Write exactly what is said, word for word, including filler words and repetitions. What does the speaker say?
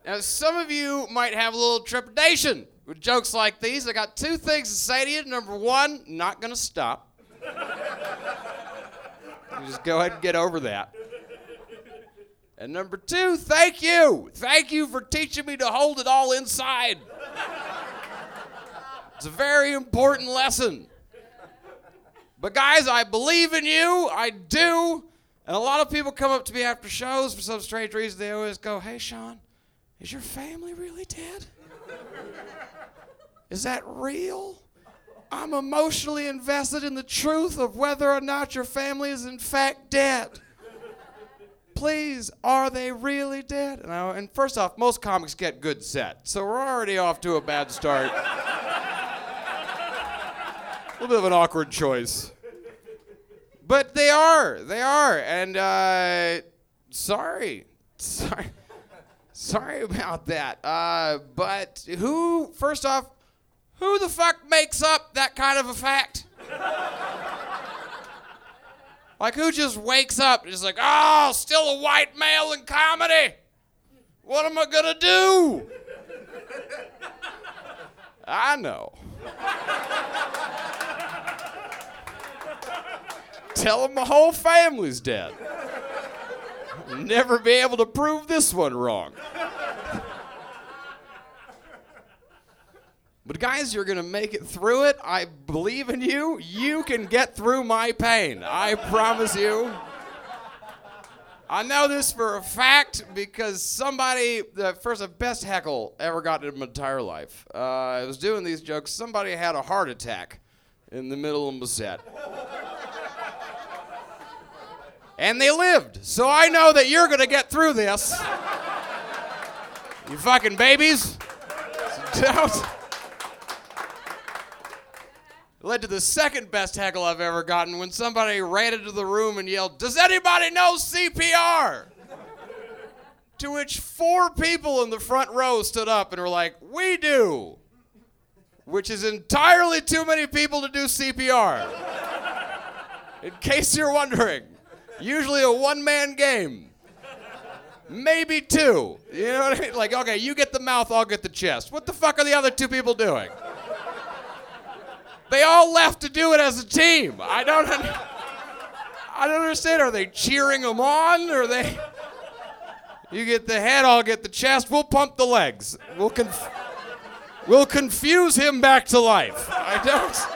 Now, some of you might have a little trepidation with jokes like these. I got two things to say to you. Number one, not gonna stop. Just go ahead and get over that. And number two, thank you. Thank you for teaching me to hold it all inside. It's a very important lesson. But guys, I believe in you. I do. And a lot of people come up to me after shows for some strange reason. They always go, hey, Sean, is your family really dead? Is that real? I'm emotionally invested in the truth of whether or not your family is in fact dead. Please, are they really dead? And, I, and first off, most comics get good set, so we're already off to a bad start. A little bit of an awkward choice. But they are, they are, and uh, sorry, sorry, sorry about that. Uh, but who, first off, who the fuck makes up that kind of a fact? Like, who just wakes up and is like, oh, still a white male in comedy? What am I gonna do? I know. Tell them my whole family's dead. I'll never be able to prove this one wrong. But guys, you're gonna make it through it. I believe in you. You can get through my pain. I promise you. I know this for a fact because somebody, the first the best heckle I ever got in my entire life. Uh, I was doing these jokes. Somebody had a heart attack in the middle of the set. And they lived. So I know that you're gonna get through this. You fucking babies. So don't. Led to the second best heckle I've ever gotten when somebody ran into the room and yelled, does anybody know C P R? To which four people in the front row stood up and were like, we do. Which is entirely too many people to do C P R. In case you're wondering. Usually a one-man game. Maybe two. You know what I mean? Like, okay, you get the mouth, I'll get the chest. What the fuck are the other two people doing? They all left to do it as a team. I don't I don't understand. Are they cheering them on? Or are they... You get the head, I'll get the chest. We'll pump the legs. We'll conf... We'll confuse him back to life. I don't...